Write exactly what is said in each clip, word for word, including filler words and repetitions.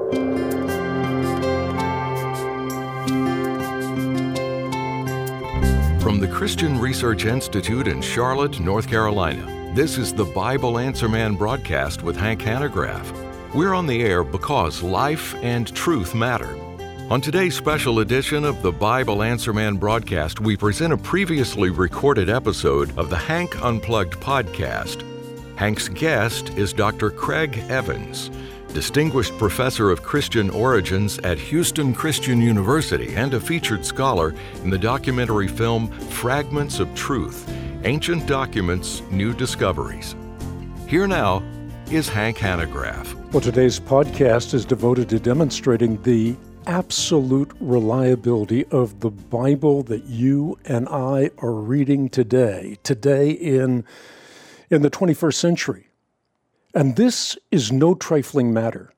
From the Christian Research Institute in Charlotte, North Carolina, this is the Bible Answer Man broadcast with Hank Hanegraaff. We're on the air because life and truth matter. On today's special edition of the Bible Answer Man broadcast, we present a previously recorded episode of the Hank Unplugged podcast. Hank's guest is Doctor Craig Evans, Distinguished Professor of Christian Origins at Houston Christian University and a featured scholar in the documentary film Fragments of Truth, Ancient Documents, New Discoveries. Here now is Hank Hanegraaff. Well, today's podcast is devoted to demonstrating the absolute reliability of the Bible that you and I are reading today, today in, in the twenty-first century. And this is no trifling matter.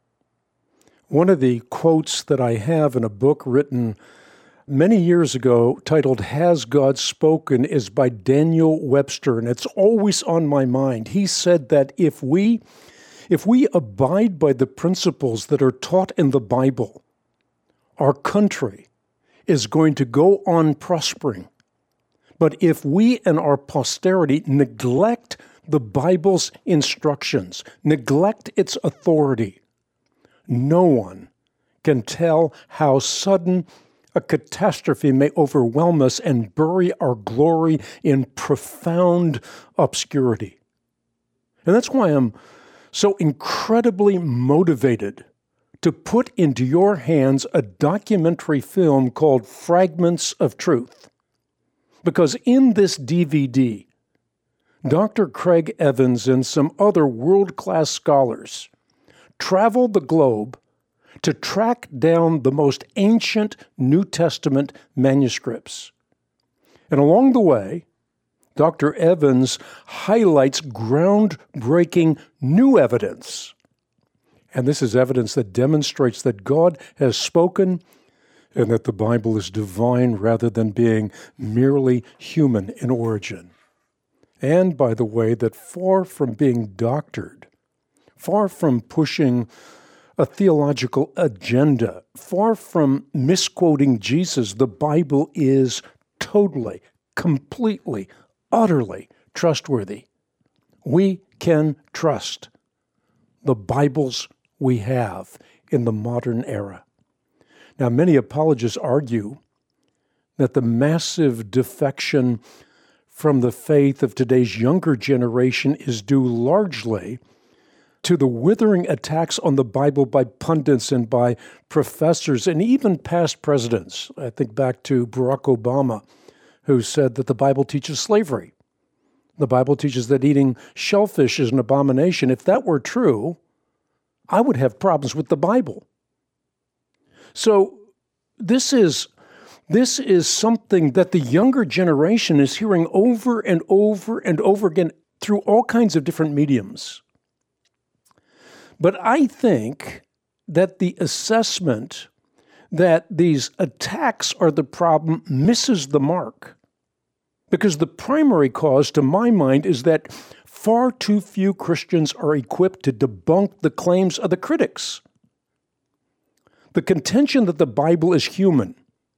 One of the quotes that I have in a book written many years ago titled Has God Spoken is by Daniel Webster, and it's always on my mind. He said that if we, if we abide by the principles that are taught in the Bible, our country is going to go on prospering. But if we and our posterity neglect the Bible's instructions, neglect its authority, no one can tell how sudden a catastrophe may overwhelm us and bury our glory in profound obscurity. And that's why I'm so incredibly motivated to put into your hands a documentary film called Fragments of Truth. Because in this D V D, Doctor Craig Evans and some other world-class scholars traveled the globe to track down the most ancient New Testament manuscripts. And along the way, Doctor Evans highlights groundbreaking new evidence. And this is evidence that demonstrates that God has spoken and that the Bible is divine rather than being merely human in origin. And, by the way, that far from being doctored, far from pushing a theological agenda, far from misquoting Jesus, the Bible is totally, completely, utterly trustworthy. We can trust the Bibles we have in the modern era. Now, many apologists argue that the massive defection from the faith of today's younger generation is due largely to the withering attacks on the Bible by pundits and by professors and even past presidents. I think back to Barack Obama, who said that the Bible teaches slavery. The Bible teaches that eating shellfish is an abomination. If that were true, I would have problems with the Bible. So this is This is something that the younger generation is hearing over and over and over again through all kinds of different mediums. But I think that the assessment that these attacks are the problem misses the mark. Because the primary cause, to my mind, is that far too few Christians are equipped to debunk the claims of the critics. The contention that the Bible is human,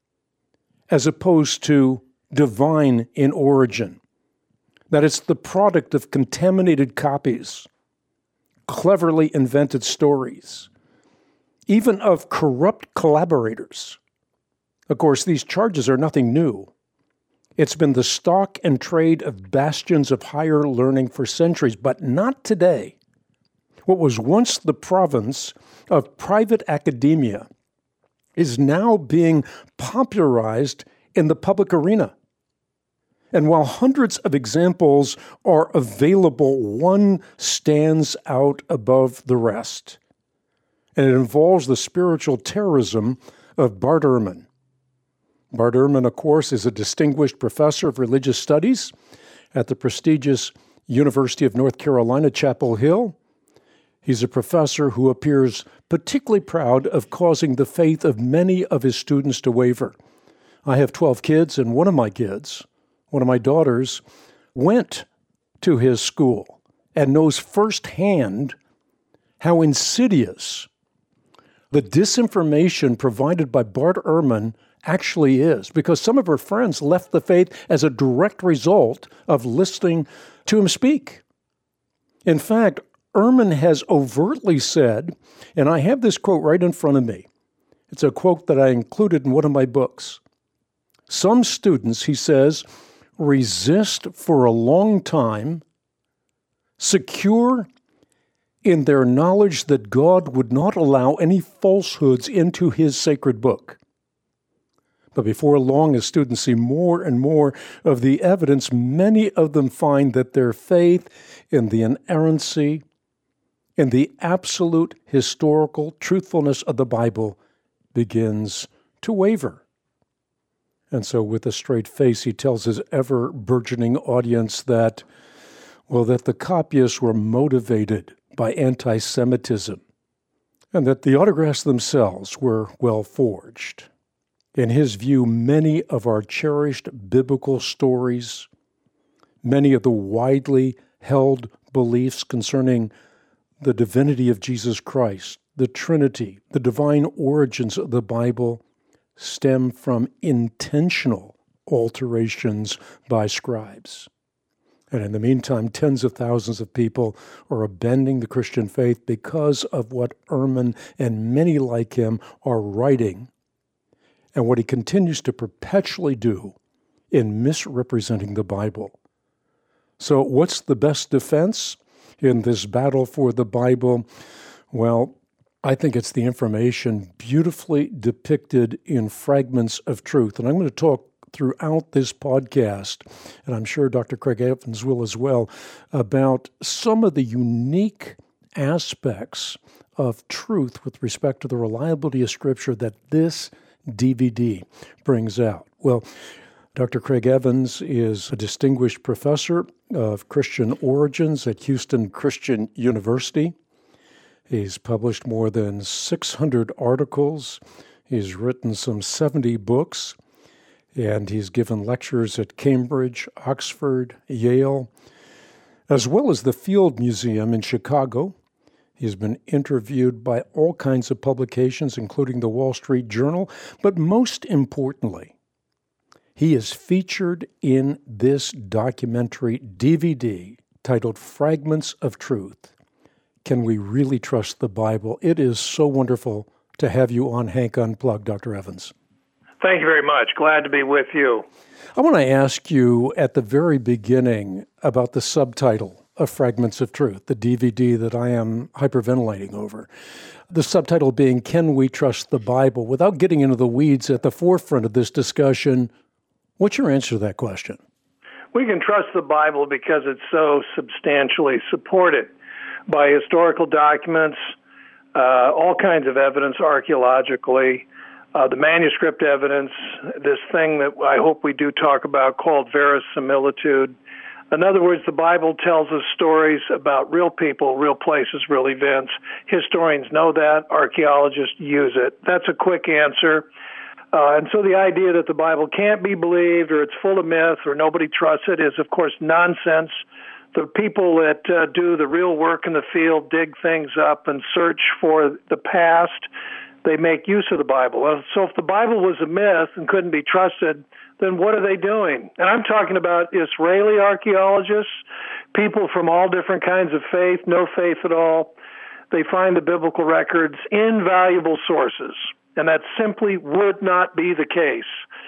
as opposed to divine in origin, that it's the product of contaminated copies, cleverly invented stories, even of corrupt collaborators. Of course, these charges are nothing new. It's been the stock and trade of bastions of higher learning for centuries, but not today. What was once the province of private academia is now being popularized in the public arena. And while hundreds of examples are available, one stands out above the rest. And it involves the spiritual terrorism of Bart Ehrman. Bart Ehrman, of course, is a distinguished professor of religious studies at the prestigious University of North Carolina, Chapel Hill. He's a professor who appears particularly proud of causing the faith of many of his students to waver. I have twelve kids, and one of my kids, one of my daughters, went to his school and knows firsthand how insidious the disinformation provided by Bart Ehrman actually is, because some of her friends left the faith as a direct result of listening to him speak. In fact, Ehrman has overtly said, and I have this quote right in front of me. It's a quote that I included in one of my books. Some students, he says, resist for a long time, secure in their knowledge that God would not allow any falsehoods into his sacred book. But before long, as students see more and more of the evidence, many of them find that their faith in the inerrancy, in the absolute historical truthfulness of the Bible begins to waver. And so with a straight face, he tells his ever-burgeoning audience that, well, that the copyists were motivated by anti-Semitism, and that the autographs themselves were well forged. In his view, many of our cherished biblical stories, many of the widely held beliefs concerning the divinity of Jesus Christ, the Trinity, the divine origins of the Bible, stem from intentional alterations by scribes. And in the meantime, tens of thousands of people are abandoning the Christian faith because of what Ehrman and many like him are writing, and what he continues to perpetually do in misrepresenting the Bible. So what's the best defense in this battle for the Bible? Well, I think it's the information beautifully depicted in fragments of truth. And I'm going to talk throughout this podcast, and I'm sure Doctor Craig Evans will as well, about some of the unique aspects of truth with respect to the reliability of Scripture that this D V D brings out. Well, Doctor Craig Evans is a distinguished professor of Christian origins at Houston Christian University. He's published more than six hundred articles. He's written some seventy books, and he's given lectures at Cambridge, Oxford, Yale, as well as the Field Museum in Chicago. He's been interviewed by all kinds of publications, including the Wall Street Journal, but most importantly, he is featured in this documentary D V D titled Fragments of Truth. Can we really trust the Bible? It is so wonderful to have you on Hank Unplugged, Doctor Evans. Thank you very much. Glad to be with you. I want to ask you at the very beginning about the subtitle of Fragments of Truth, the D V D that I am hyperventilating over. The subtitle being, Can We Trust the Bible? Without getting into the weeds at the forefront of this discussion, what's your answer to that question? We can trust the Bible because it's so substantially supported by historical documents, uh, all kinds of evidence archaeologically, uh, the manuscript evidence, this thing that I hope we do talk about called verisimilitude. In other words, the Bible tells us stories about real people, real places, real events. Historians know that. Archaeologists use it. That's a quick answer. Uh, and so the idea that the Bible can't be believed or it's full of myth or nobody trusts it is, of course, nonsense. The people that uh, do the real work in the field, dig things up and search for the past, they make use of the Bible. So if the Bible was a myth and couldn't be trusted, then what are they doing? And I'm talking about Israeli archaeologists, people from all different kinds of faith, no faith at all. They find the biblical records invaluable sources, and that simply would not be the case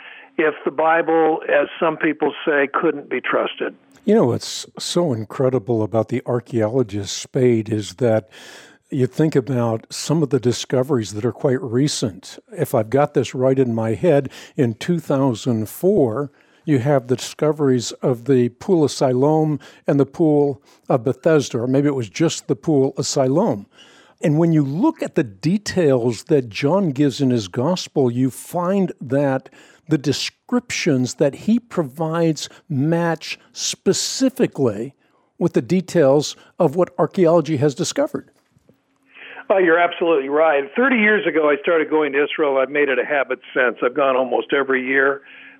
if the Bible, as some people say, couldn't be trusted. You know, what's so incredible about the archaeologist Spade is that you think about some of the discoveries that are quite recent. If I've got this right in my head, in two thousand four, you have the discoveries of the Pool of Siloam and the Pool of Bethesda, or maybe it was just the Pool of Siloam. And when you look at the details that John gives in his gospel, you find that the descriptions that he provides match specifically with the details of what archaeology has discovered. Oh, you're absolutely right. thirty years ago, I started going to Israel. I've made it a habit since. I've gone almost every year.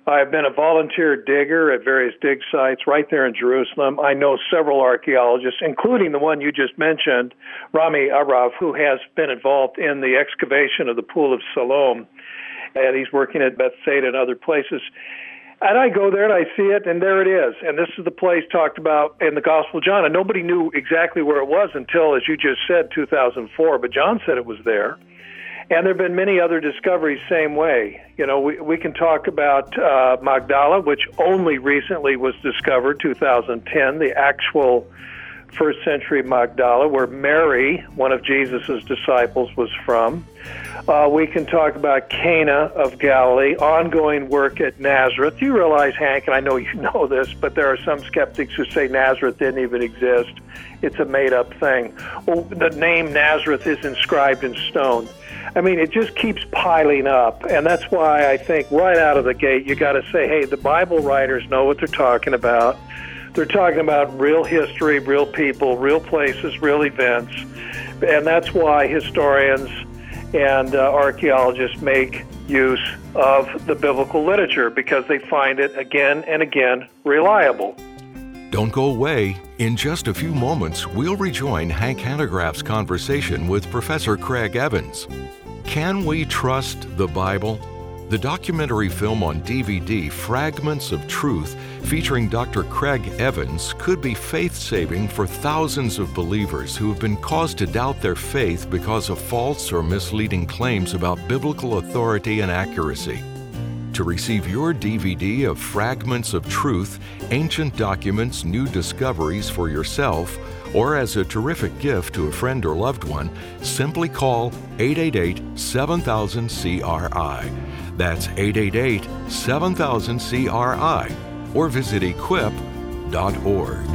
I've been a volunteer digger at various dig sites right there in Jerusalem. I know several archaeologists, including the one you just mentioned, Rami Arav, who has been involved in the excavation of the Pool of Siloam, and he's working at Bethsaida and other places. And I go there and I see it, and there it is. And this is the place talked about in the Gospel of John. And nobody knew exactly where it was until, as you just said, two thousand four. But John said it was there. And there have been many other discoveries same way. You know, we, we can talk about uh, Magdala, which only recently was discovered, two thousand ten, the actual first century Magdala, where Mary, one of Jesus' disciples, was from. Uh, we can talk about Cana of Galilee, ongoing work at Nazareth. You realize, Hank, and I know you know this, but there are some skeptics who say Nazareth didn't even exist. It's a made-up thing. Well, the name Nazareth is inscribed in stone. I mean, it just keeps piling up, and that's why I think right out of the gate you got to say, hey, the Bible writers know what they're talking about. They're talking about real history, real people, real places, real events, and that's why historians and uh, archaeologists make use of the biblical literature, because they find it again and again reliable. Don't go away. In just a few moments, we'll rejoin Hank Hanegraaff's conversation with Professor Craig Evans. Can we trust the Bible? The documentary film on D V D, Fragments of Truth, featuring Doctor Craig Evans, could be faith-saving for thousands of believers who have been caused to doubt their faith because of false or misleading claims about biblical authority and accuracy. To receive your D V D of Fragments of Truth, Ancient Documents, New Discoveries for yourself, or as a terrific gift to a friend or loved one, simply call eight eight eight, seven thousand, C R I. That's eight eight eight, seven thousand, C R I, or visit equip dot org.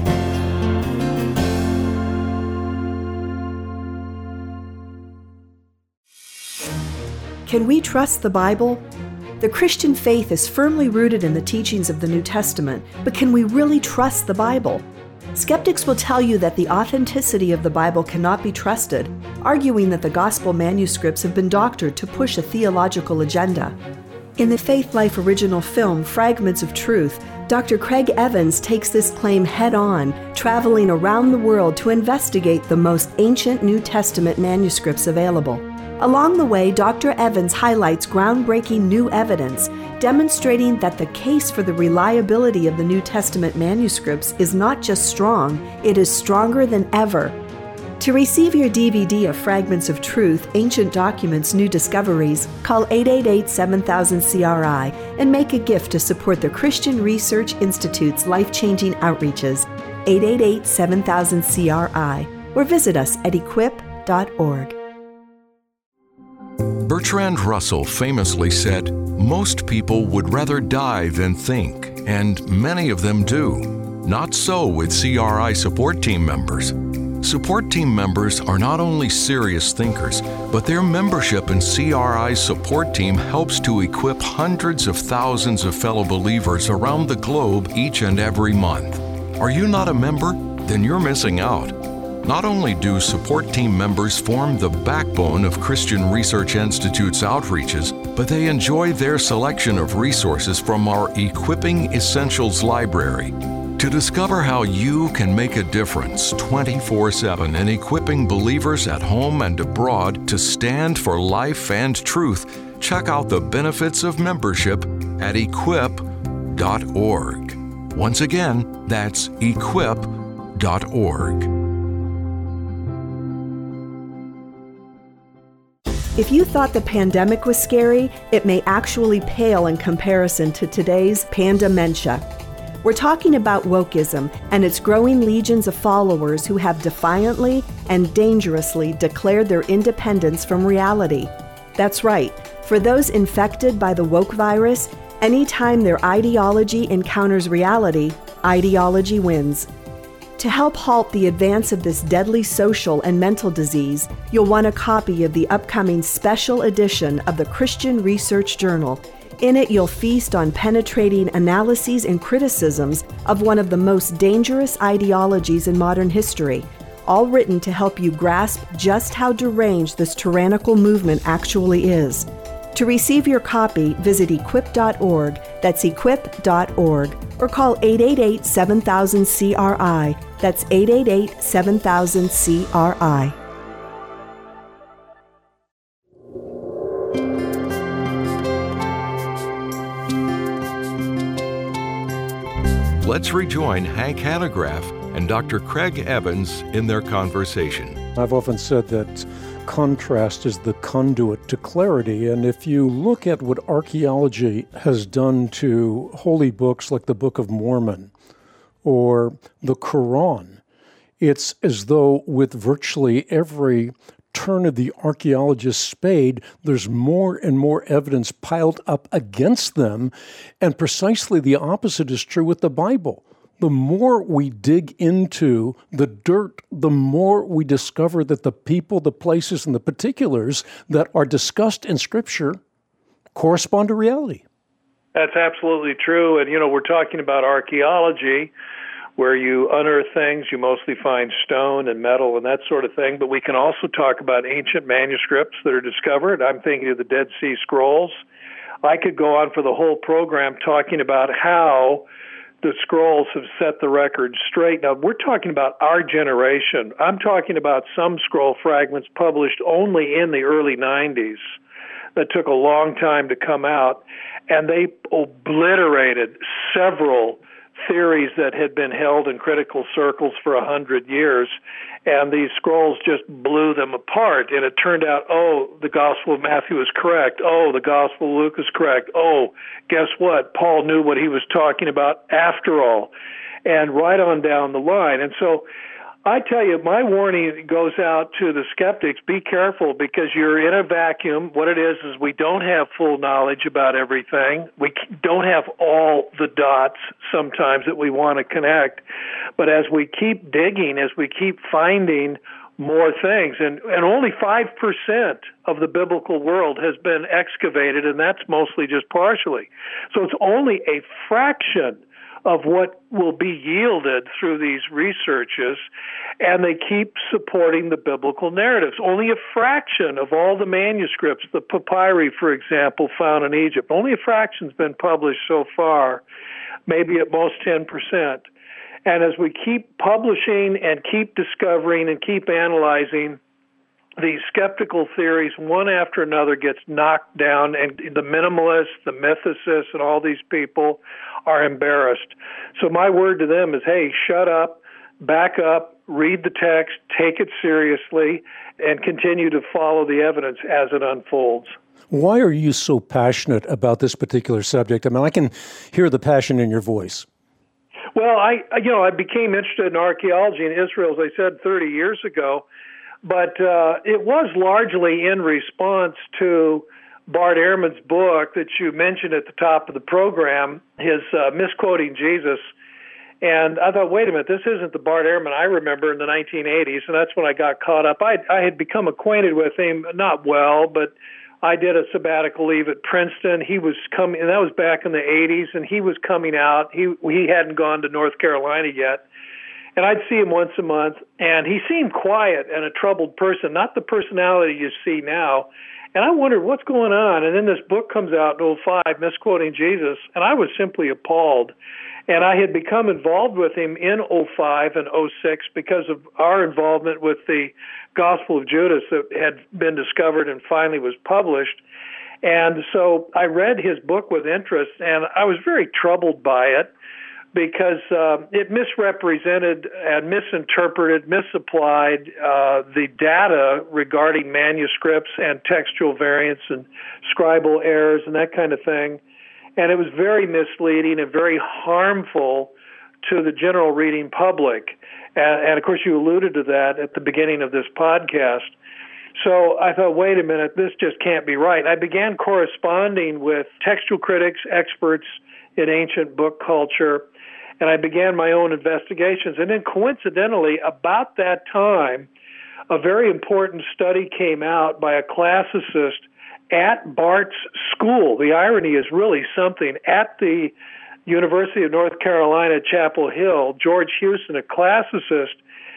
Can we trust the Bible? The Christian faith is firmly rooted in the teachings of the New Testament, but can we really trust the Bible? Skeptics will tell you that the authenticity of the Bible cannot be trusted, arguing that the gospel manuscripts have been doctored to push a theological agenda. In the Faith Life original film, Fragments of Truth, Doctor Craig Evans takes this claim head-on, traveling around the world to investigate the most ancient New Testament manuscripts available. Along the way, Doctor Evans highlights groundbreaking new evidence demonstrating that the case for the reliability of the New Testament manuscripts is not just strong, it is stronger than ever. To receive your D V D of Fragments of Truth, Ancient Documents, New Discoveries, call eight eight eight, seven thousand, C R I and make a gift to support the Christian Research Institute's life-changing outreaches, eight eight eight, seven thousand, C R I, or visit us at equip dot org. Bertrand Russell famously said, "Most people would rather die than think, and many of them do. Not so with C R I support team members. Support team members are not only serious thinkers, but their membership in C R I's support team helps to equip hundreds of thousands of fellow believers around the globe each and every month. Are you not a member? Then you're missing out. Not only do support team members form the backbone of Christian Research Institute's outreaches, but they enjoy their selection of resources from our Equipping Essentials library. To discover how you can make a difference twenty-four seven in equipping believers at home and abroad to stand for life and truth, check out the benefits of membership at equip dot org. Once again, that's equip dot org. If you thought the pandemic was scary, it may actually pale in comparison to today's pandementia. We're talking about wokeism and its growing legions of followers who have defiantly and dangerously declared their independence from reality. That's right, for those infected by the woke virus, anytime their ideology encounters reality, ideology wins. To help halt the advance of this deadly social and mental disease, you'll want a copy of the upcoming special edition of the Christian Research Journal. In it, you'll feast on penetrating analyses and criticisms of one of the most dangerous ideologies in modern history, all written to help you grasp just how deranged this tyrannical movement actually is. To receive your copy, visit equip dot org, that's equip dot org, or call eight eight eight, seven thousand, C R I, that's eight eight eight, seven thousand, C R I. Let's rejoin Hank Hanegraaff and Doctor Craig Evans in their conversation. I've often said that contrast is the conduit to clarity, and if you look at what archaeology has done to holy books like the Book of Mormon or the Quran, it's as though with virtually every turn of the archaeologist's spade, there's more and more evidence piled up against them, and precisely the opposite is true with the Bible. The more we dig into the dirt, the more we discover that the people, the places, and the particulars that are discussed in Scripture correspond to reality. That's absolutely true. And, you know, we're talking about archaeology, where you unearth things, you mostly find stone and metal and that sort of thing. But we can also talk about ancient manuscripts that are discovered. I'm thinking of the Dead Sea Scrolls. I could go on for the whole program talking about how the scrolls have set the record straight. Now, we're talking about our generation. I'm talking about some scroll fragments published only in the early nineties that took a long time to come out, and they obliterated several theories that had been held in critical circles for a hundred years, and these scrolls just blew them apart. And it turned out, oh, the Gospel of Matthew is correct. Oh, the Gospel of Luke is correct. Oh, guess what? Paul knew what he was talking about after all, and right on down the line. And so I tell you, my warning goes out to the skeptics. Be careful, because you're in a vacuum. What it is is we don't have full knowledge about everything. We don't have all the dots sometimes that we want to connect. But as we keep digging, as we keep finding more things, and, and only five percent of the biblical world has been excavated, and that's mostly just partially. So it's only a fraction of what will be yielded through these researches, and they keep supporting the biblical narratives. Only a fraction of all the manuscripts, the papyri, for example, found in Egypt, only a fraction's been published so far, maybe at most ten percent. And as we keep publishing and keep discovering and keep analyzing, these skeptical theories, one after another, gets knocked down, and the minimalists, the mythicists, and all these people are embarrassed. So my word to them is, hey, shut up, back up, read the text, take it seriously, and continue to follow the evidence as it unfolds. Why are you so passionate about this particular subject? I mean, I can hear the passion in your voice. Well, I, you know, I became interested in archaeology in Israel, as I said, thirty years ago. But uh, it was largely in response to Bart Ehrman's book that you mentioned at the top of the program, his uh, Misquoting Jesus. And I thought, wait a minute, this isn't the Bart Ehrman I remember in the nineteen eighties, and that's when I got caught up. I, I had become acquainted with him, not well, but I did a sabbatical leave at Princeton. He was coming, and that was back in the eighties, and he was coming out. He he hadn't gone to North Carolina yet. And I'd see him once a month, and he seemed quiet and a troubled person, not the personality you see now. And I wondered, what's going on? And then this book comes out in oh five, Misquoting Jesus, and I was simply appalled. And I had become involved with him in oh five and oh six because of our involvement with the Gospel of Judas that had been discovered and finally was published. And so I read his book with interest, and I was very troubled by it, because uh, it misrepresented and misinterpreted, misapplied uh, the data regarding manuscripts and textual variants and scribal errors and that kind of thing. And it was very misleading and very harmful to the general reading public. And, and of course, you alluded to that at the beginning of this podcast. So I thought, wait a minute, this just can't be right. I began corresponding with textual critics, experts in ancient book culture, and I began my own investigations. And then coincidentally, about that time, a very important study came out by a classicist at Bart's school. The irony is really something. At the University of North Carolina, Chapel Hill, George Houston, a classicist,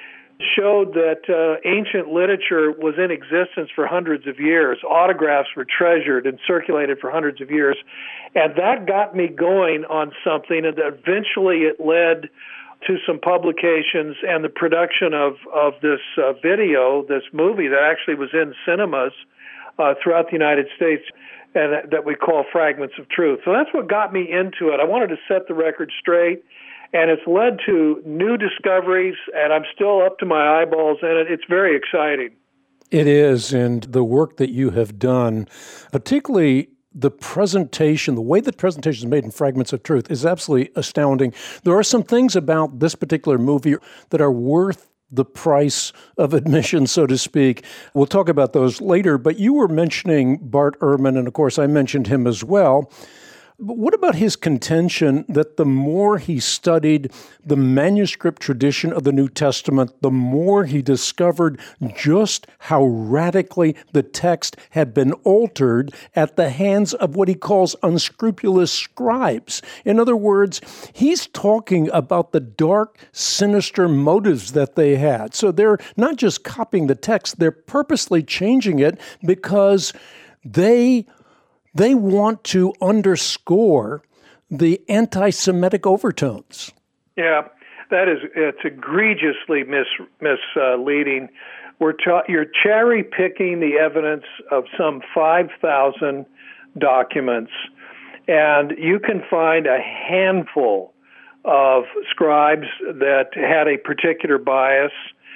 showed that uh, ancient literature was in existence for hundreds of years. Autographs were treasured and circulated for hundreds of years. And that got me going on something, and eventually it led to some publications and the production of, of this uh, video, this movie that actually was in cinemas uh, throughout the United States, and that we call Fragments of Truth. So that's what got me into it. I wanted to set the record straight, and it's led to new discoveries, and I'm still up to my eyeballs in it. It's very exciting. It is, and the work that you have done, particularly the presentation, the way that presentation is made in Fragments of Truth is absolutely astounding. There are some things about this particular movie that are worth the price of admission, so to speak. We'll talk about those later, but you were mentioning Bart Ehrman, and of course I mentioned him as well. But what about his contention that the more he studied the manuscript tradition of the New Testament, the more he discovered just how radically the text had been altered at the hands of what he calls unscrupulous scribes? In other words, he's talking about the dark, sinister motives that they had. So they're not just copying the text, they're purposely changing it because they They want to underscore the anti-Semitic overtones. Yeah, that is, it's egregiously mis, misleading. We're ta- you're cherry-picking the evidence of some five thousand documents, and you can find a handful of scribes that had a particular bias.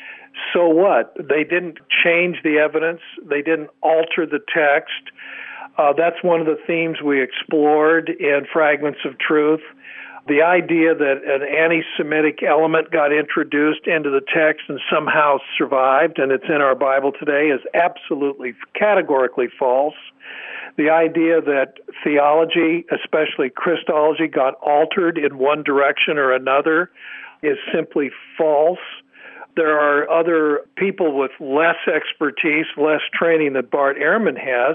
So what? They didn't change the evidence. They didn't alter the text. Uh, that's one of the themes we explored in Fragments of Truth. The idea that an anti-Semitic element got introduced into the text and somehow survived, and it's in our Bible today, is absolutely, categorically false. The idea that theology, especially Christology, got altered in one direction or another is simply false. There are other people with less expertise, less training than Bart Ehrman has,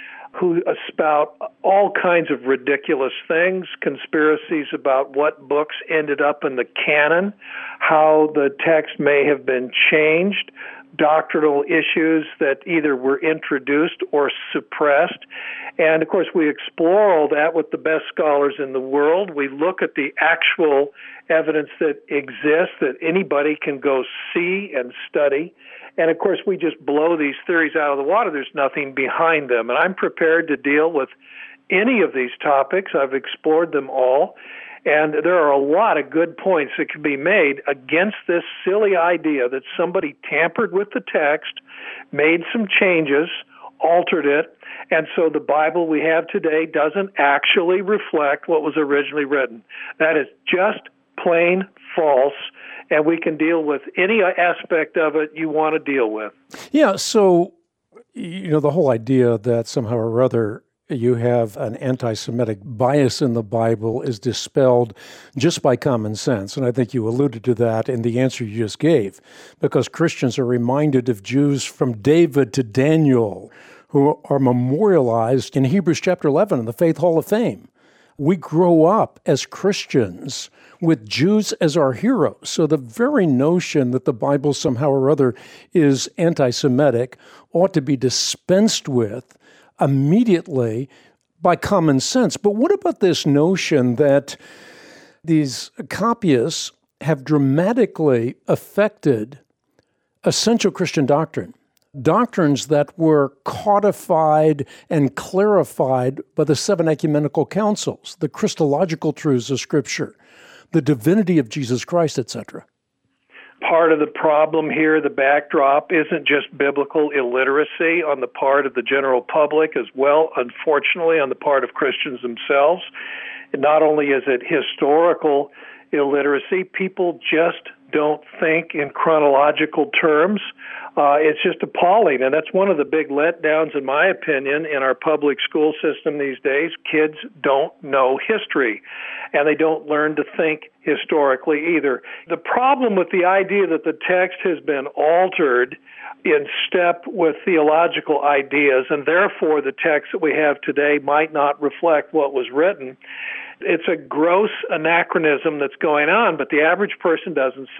who espout all kinds of ridiculous things, conspiracies about what books ended up in the canon, how the text may have been changed, doctrinal issues that either were introduced or suppressed. And, of course, we explore all that with the best scholars in the world. We look at the actual evidence that exists that anybody can go see and study. And, of course, we just blow these theories out of the water. There's nothing behind them. And I'm prepared to deal with any of these topics. I've explored them all. And there are a lot of good points that can be made against this silly idea that somebody tampered with the text, made some changes, altered it, and so the Bible we have today doesn't actually reflect what was originally written. That is just plain false, and we can deal with any aspect of it you want to deal with. Yeah, so, you know, the whole idea that somehow or other you have an anti-Semitic bias in the Bible is dispelled just by common sense. And I think you alluded to that in the answer you just gave, because Christians are reminded of Jews from David to Daniel who are memorialized in Hebrews chapter eleven in the Faith Hall of Fame. We grow up as Christians with Jews as our heroes. So the very notion that the Bible somehow or other is anti-Semitic ought to be dispensed with immediately by common sense. But what about this notion that these copyists have dramatically affected essential Christian doctrine? Doctrines that were codified and clarified by the seven ecumenical councils, the Christological truths of Scripture, the divinity of Jesus Christ, et cetera. Part of the problem here, the backdrop, isn't just biblical illiteracy on the part of the general public as well, unfortunately, on the part of Christians themselves. And not only is it historical illiteracy, people just don't think in chronological terms. Uh, it's just appalling, and that's one of the big letdowns, in my opinion, in our public school system these days. Kids don't know history, and they don't learn to think historically either. The problem with the idea that the text has been altered in step with theological ideas, and therefore the text that we have today might not reflect what was written, it's a gross anachronism that's going on, but the average person doesn't see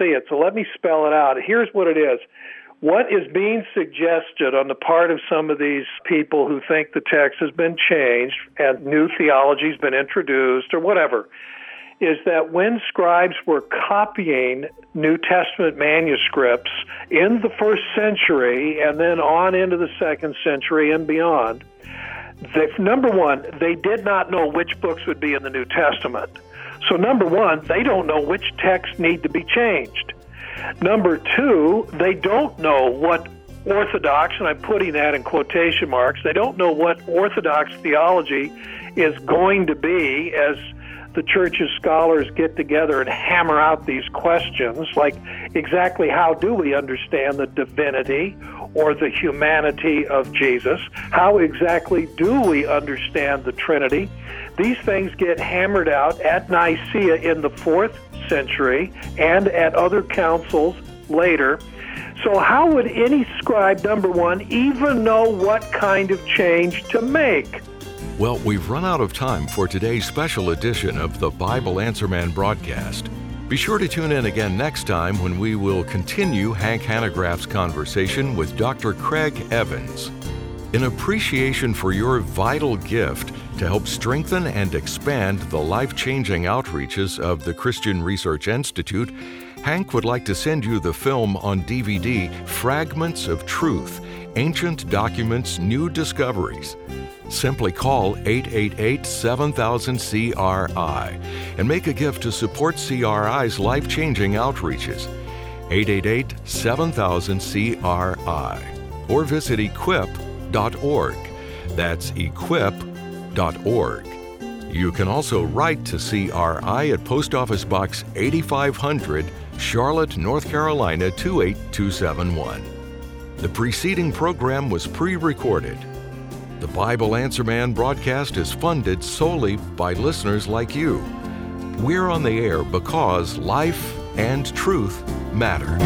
see it, so let me spell it out. Here's what it is. What is being suggested on the part of some of these people who think the text has been changed and new theology has been introduced or whatever, is that when scribes were copying New Testament manuscripts in the first century and then on into the second century and beyond, they, number one, they did not know which books would be in the New Testament. So number one, they don't know which texts need to be changed. Number two, they don't know what orthodox, and I'm putting that in quotation marks, they don't know what orthodox theology is going to be as the church's scholars get together and hammer out these questions, like exactly how do we understand the divinity or the humanity of Jesus? How exactly do we understand the Trinity? These things get hammered out at Nicaea in the fourth century and at other councils later. So how would any scribe, number one, even know what kind of change to make? Well, we've run out of time for today's special edition of the Bible Answer Man broadcast. Be sure to tune in again next time when we will continue Hank Hanegraaff's conversation with Doctor Craig Evans. In appreciation for your vital gift to help strengthen and expand the life-changing outreaches of the Christian Research Institute, Hank would like to send you the film on D V D, Fragments of Truth, Ancient Documents, New Discoveries. Simply call eight eight eight, seven thousand, C R I and make a gift to support C R I's life-changing outreaches. eight eight eight, seven thousand, C R I. Or visit equip dot org. That's equip dot org. You can also write to C R I at Post Office Box eighty-five hundred, Charlotte, North Carolina two eight two seven one. The preceding program was pre-recorded. The Bible Answer Man broadcast is funded solely by listeners like you. We're on the air because life and truth matter.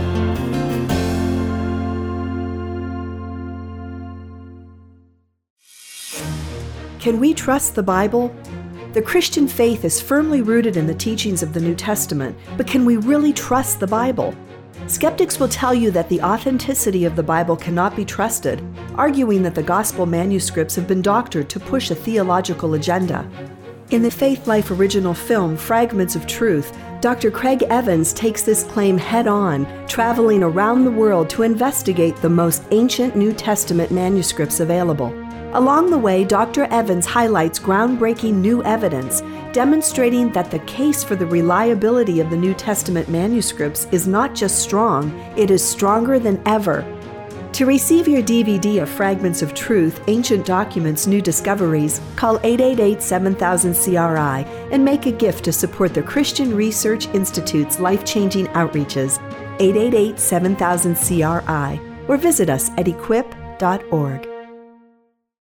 Can we trust the Bible? The Christian faith is firmly rooted in the teachings of the New Testament, but can we really trust the Bible? Skeptics will tell you that the authenticity of the Bible cannot be trusted, arguing that the gospel manuscripts have been doctored to push a theological agenda. In the Faith Life original film, Fragments of Truth, Doctor Craig Evans takes this claim head-on, traveling around the world to investigate the most ancient New Testament manuscripts available. Along the way, Doctor Evans highlights groundbreaking new evidence demonstrating that the case for the reliability of the New Testament manuscripts is not just strong, it is stronger than ever. To receive your D V D of Fragments of Truth, Ancient Documents, New Discoveries, call eight eight eight, seven thousand, C R I and make a gift to support the Christian Research Institute's life-changing outreaches, eight eight eight, seven thousand, C R I, or visit us at equip dot org.